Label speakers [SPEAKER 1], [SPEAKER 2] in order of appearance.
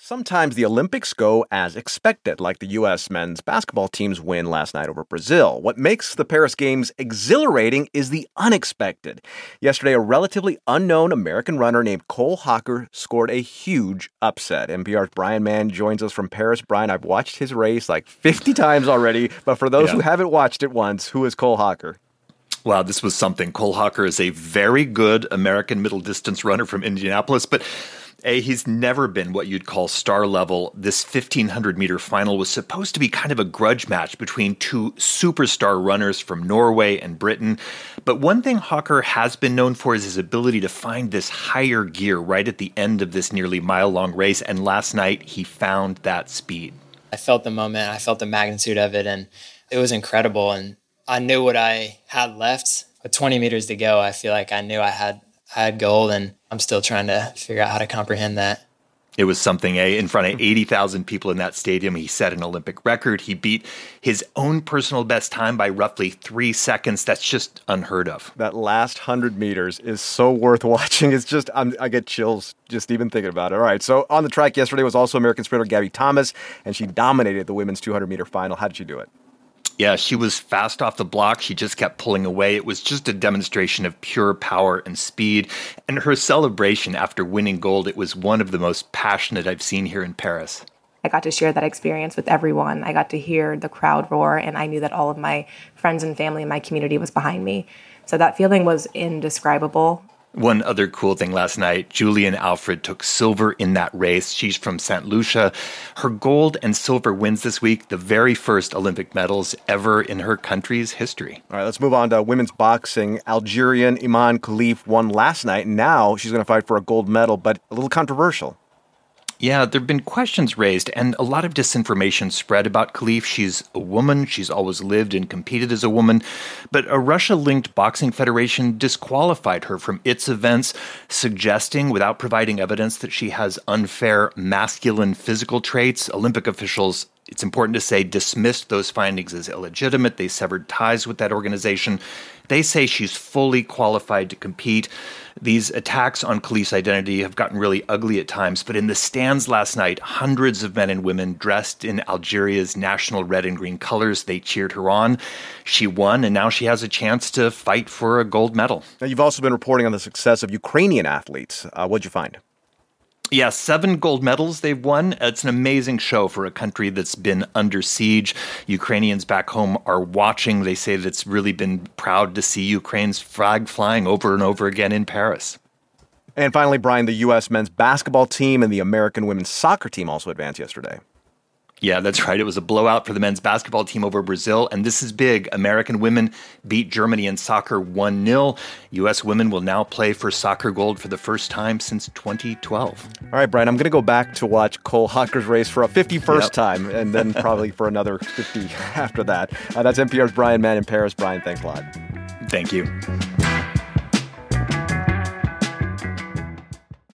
[SPEAKER 1] Sometimes the Olympics go as expected, like the U.S. men's basketball team's win last night over Brazil. What makes the Paris Games exhilarating is the unexpected. Yesterday, a relatively unknown American runner named Cole Hocker scored a huge upset. NPR's Brian Mann joins us from Paris. Brian, I've watched his race like 50 times already, but for those who haven't watched it once, who is Cole Hocker?
[SPEAKER 2] Wow, this was something. Cole Hocker is a very good American middle distance runner from Indianapolis, but he's never been what you'd call star level. This 1,500-meter final was supposed to be kind of a grudge match between two superstar runners from Norway and Britain. But one thing Hocker has been known for is his ability to find this higher gear right at the end of this nearly mile-long race. And last night, he found that speed.
[SPEAKER 3] I felt the moment. I felt the magnitude of it, and it was incredible. And I knew what I had left. With 20 meters to go, I feel like I knew I had gold, and I'm still trying to figure out how to comprehend that.
[SPEAKER 2] It was something, in front of 80,000 people in that stadium. He set an Olympic record. He beat his own personal best time by roughly 3 seconds. That's just unheard of.
[SPEAKER 1] That last 100 meters is so worth watching. It's just, I get chills just even thinking about it. All right, so on the track yesterday was also American sprinter Gabby Thomas, and she dominated the women's 200-meter final. How did she do it?
[SPEAKER 2] Yeah, she was fast off the block. She just kept pulling away. It was just a demonstration of pure power and speed. And her celebration after winning gold, it was one of the most passionate I've seen here in Paris.
[SPEAKER 4] I got to share that experience with everyone. I got to hear the crowd roar, and I knew that all of my friends and family in my community was behind me. So that feeling was indescribable.
[SPEAKER 2] One other cool thing last night, Julian Alfred took silver in that race. She's from St. Lucia. Her gold and silver wins this week, the very first Olympic medals ever in her country's history.
[SPEAKER 1] All right, let's move on to women's boxing. Algerian Iman Khalif won last night, and now she's going to fight for a gold medal, but a little controversial.
[SPEAKER 2] Yeah, there have been questions raised and a lot of disinformation spread about Khalif. She's a woman. She's always lived and competed as a woman. But a Russia-linked boxing federation disqualified her from its events, suggesting, without providing evidence, that she has unfair masculine physical traits. Olympic officials, it's important to say, dismissed those findings as illegitimate. They severed ties with that organization. They say she's fully qualified to compete. These attacks on Khalif's identity have gotten really ugly at times, but in the stands last night, hundreds of men and women dressed in Algeria's national red and green colors, they cheered her on. She won, and now she has a chance to fight for a gold medal.
[SPEAKER 1] Now, you've also been reporting on the success of Ukrainian athletes. What'd you find?
[SPEAKER 2] Yeah, 7 gold medals they've won. It's an amazing show for a country that's been under siege. Ukrainians back home are watching. They say that it's really been proud to see Ukraine's flag flying over and over again in Paris.
[SPEAKER 1] And finally, Brian, the U.S. men's basketball team and the American women's soccer team also advanced yesterday.
[SPEAKER 2] Yeah, that's right. It was a blowout for the men's basketball team over Brazil, and this is big. American women beat Germany in soccer 1-0. U.S. women will now play for soccer gold for the first time since 2012.
[SPEAKER 1] All right, Brian, I'm going to go back to watch Cole Hocker's race for a 51st time, and then probably for another 50 after that. That's NPR's Brian Mann in Paris. Brian, thanks a lot.
[SPEAKER 2] Thank you.